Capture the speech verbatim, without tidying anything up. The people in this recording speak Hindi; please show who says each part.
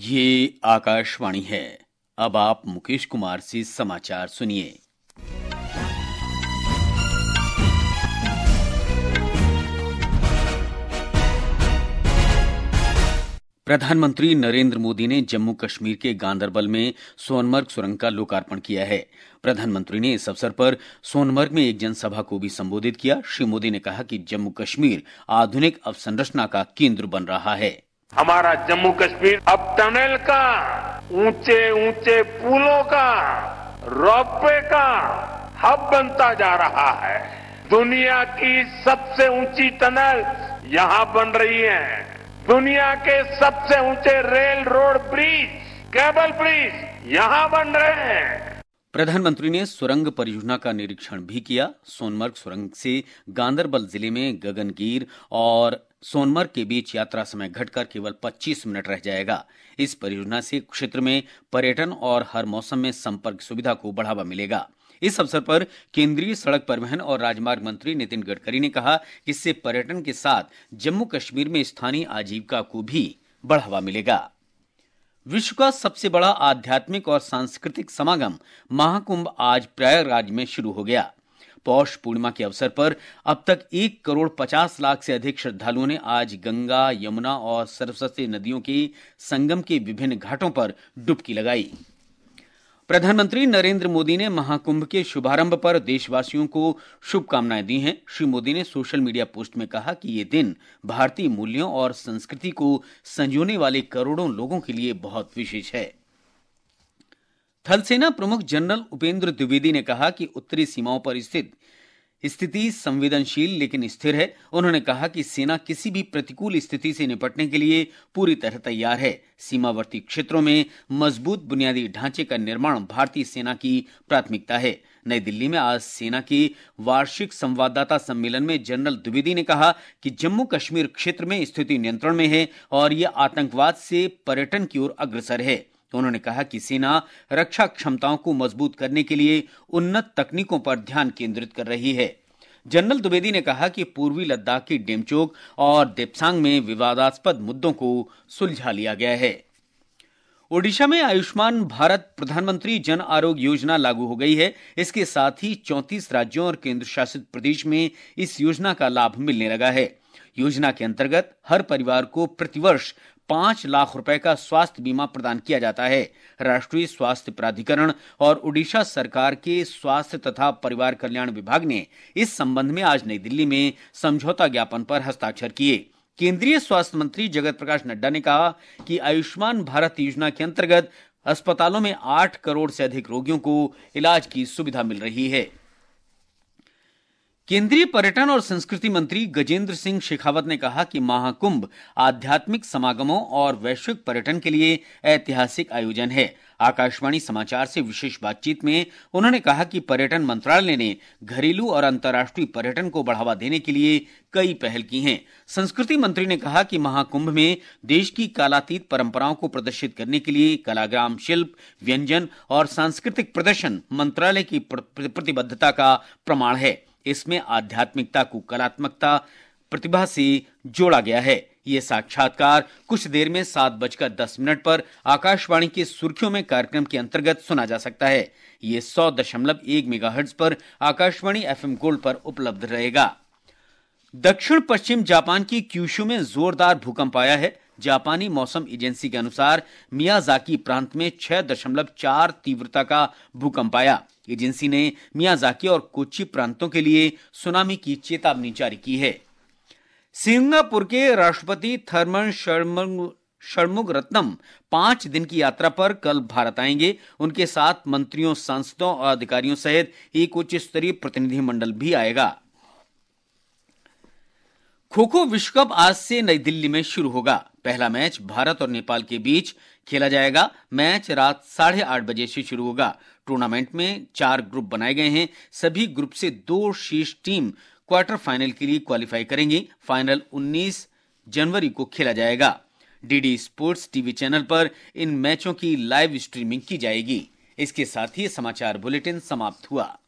Speaker 1: ये आकाशवाणी है। अब आप मुकेश कुमार से समाचार सुनिए। प्रधानमंत्री नरेंद्र मोदी ने जम्मू कश्मीर के गांदरबल में सोनमर्ग सुरंग का लोकार्पण किया है। प्रधानमंत्री ने इस अवसर पर सोनमर्ग में एक जनसभा को भी संबोधित किया। श्री मोदी ने कहा कि जम्मू कश्मीर आधुनिक अवसंरचना का केंद्र बन रहा है।
Speaker 2: हमारा जम्मू कश्मीर अब टनल का, ऊंचे ऊंचे पुलों का, रोपवे का हब बनता जा रहा है। दुनिया की सबसे ऊंची टनल यहां बन रही है। दुनिया के सबसे ऊंचे rail road bridge, cable bridge यहां बन रहे हैं।
Speaker 1: प्रधानमंत्री ने सुरंग परियोजना का निरीक्षण भी किया। सोनमर्ग सुरंग से गांदरबल जिले में गगनगीर और सोनमर्ग के बीच यात्रा समय घटकर केवल पच्चीस मिनट रह जाएगा। इस परियोजना से क्षेत्र में पर्यटन और हर मौसम में संपर्क सुविधा को बढ़ावा मिलेगा। इस अवसर पर केंद्रीय सड़क परिवहन और राजमार्ग मंत्री नितिन गडकरी ने कहा कि इससे पर्यटन के साथ जम्मू कश्मीर में स्थानीय आजीविका को भी बढ़ावा मिलेगा। विश्व का सबसे बड़ा आध्यात्मिक और सांस्कृतिक समागम महाकुंभ आज प्रयागराज में शुरू हो गया। पौष पूर्णिमा के अवसर पर अब तक एक करोड़ पचास लाख से अधिक श्रद्धालुओं ने आज गंगा, यमुना और सरस्वती नदियों के संगम के विभिन्न घाटों पर डुबकी लगाई। प्रधानमंत्री नरेंद्र मोदी ने महाकुंभ के शुभारंभ पर देशवासियों को शुभकामनाएं दी हैं। श्री मोदी ने सोशल मीडिया पोस्ट में कहा कि ये दिन भारतीय मूल्यों और संस्कृति को संजोने वाले करोड़ों लोगों के लिए बहुत विशेष है। थल सेना प्रमुख जनरल उपेंद्र द्विवेदी ने कहा कि उत्तरी सीमाओं पर स्थित स्थिति संवेदनशील लेकिन स्थिर है। उन्होंने कहा कि सेना किसी भी प्रतिकूल स्थिति से निपटने के लिए पूरी तरह तैयार है। सीमावर्ती क्षेत्रों में मजबूत बुनियादी ढांचे का निर्माण भारतीय सेना की प्राथमिकता है। नई दिल्ली में आज सेना के वार्षिक संवाददाता सम्मेलन में जनरल द्विवेदी ने कहा कि जम्मू कश्मीर क्षेत्र में स्थिति नियंत्रण में है और यह आतंकवाद से पर्यटन की ओर अग्रसर है। उन्होंने कहा कि सेना रक्षा क्षमताओं को मजबूत करने के लिए उन्नत तकनीकों पर ध्यान केंद्रित कर रही है। जनरल द्विवेदी ने कहा कि पूर्वी लद्दाख की डेमचोक और देप्सांग में विवादास्पद मुद्दों को सुलझा लिया गया है। ओडिशा में आयुष्मान भारत प्रधानमंत्री जन आरोग्य योजना लागू हो गई है। इसके साथ ही चौंतीस राज्यों और केंद्र शासित प्रदेश में इस योजना का लाभ मिलने लगा है। योजना के अंतर्गत हर परिवार को प्रतिवर्ष पांच लाख रुपए का स्वास्थ्य बीमा प्रदान किया जाता है। राष्ट्रीय स्वास्थ्य प्राधिकरण और ओडिशा सरकार के स्वास्थ्य तथा परिवार कल्याण विभाग ने इस संबंध में आज नई दिल्ली में समझौता ज्ञापन पर हस्ताक्षर किए। केंद्रीय स्वास्थ्य मंत्री जगत प्रकाश नड्डा ने कहा कि आयुष्मान भारत योजना के अंतर्गत अस्पतालों में आठ करोड़ से अधिक रोगियों को इलाज की सुविधा मिल रही है। केंद्रीय पर्यटन और संस्कृति मंत्री गजेंद्र सिंह शेखावत ने कहा कि महाकुंभ आध्यात्मिक समागमों और वैश्विक पर्यटन के लिए ऐतिहासिक आयोजन है। आकाशवाणी समाचार से विशेष बातचीत में उन्होंने कहा कि पर्यटन मंत्रालय ने घरेलू और अंतर्राष्ट्रीय पर्यटन को बढ़ावा देने के लिए कई पहल की हैं। संस्कृति मंत्री ने कहा कि महाकुंभ में देश की कालातीत परंपराओं को प्रदर्शित करने के लिए कलाग्राम, शिल्प, व्यंजन और सांस्कृतिक प्रदर्शन मंत्रालय की प्रतिबद्धता का प्रमाण है। इसमें आध्यात्मिकता को कलात्मकता प्रतिभा से जोड़ा गया है। ये साक्षात्कार कुछ देर में सात बजकर दस मिनट पर आकाशवाणी के सुर्खियों में कार्यक्रम के अंतर्गत सुना जा सकता है। ये सौ दशमलव एक मेगाहर्ट्ज पर आकाशवाणी एफएम गोल्ड पर उपलब्ध रहेगा। दक्षिण पश्चिम जापान की क्यूशू में जोरदार भूकंप आया है। जापानी मौसम एजेंसी के अनुसार मियाजाकी प्रांत में छह दशमलव चार तीव्रता का भूकंप आया। एजेंसी ने मियाजाकी और कोच्चि प्रांतों के लिए सुनामी की चेतावनी जारी की है। सिंगापुर के राष्ट्रपति थर्मन षणमुगरत्नम पांच दिन की यात्रा पर कल भारत आएंगे। उनके साथ मंत्रियों, सांसदों और अधिकारियों सहित एक उच्च स्तरीय प्रतिनिधिमंडल भी आएगा। खो खो विश्व कप आज से नई दिल्ली में शुरू होगा। पहला मैच भारत और नेपाल के बीच खेला जाएगा। मैच रात साढ़े आठ बजे से शुरू होगा। टूर्नामेंट में चार ग्रुप बनाए गए हैं। सभी ग्रुप से दो शीर्ष टीम क्वार्टर फाइनल के लिए क्वालिफाई करेंगी। फाइनल उन्नीस जनवरी को खेला जाएगा। डीडी स्पोर्ट्स टीवी चैनल पर इन मैचों की लाइव स्ट्रीमिंग की जाएगी। इसके साथ ही समाचार बुलेटिन समाप्त हुआ।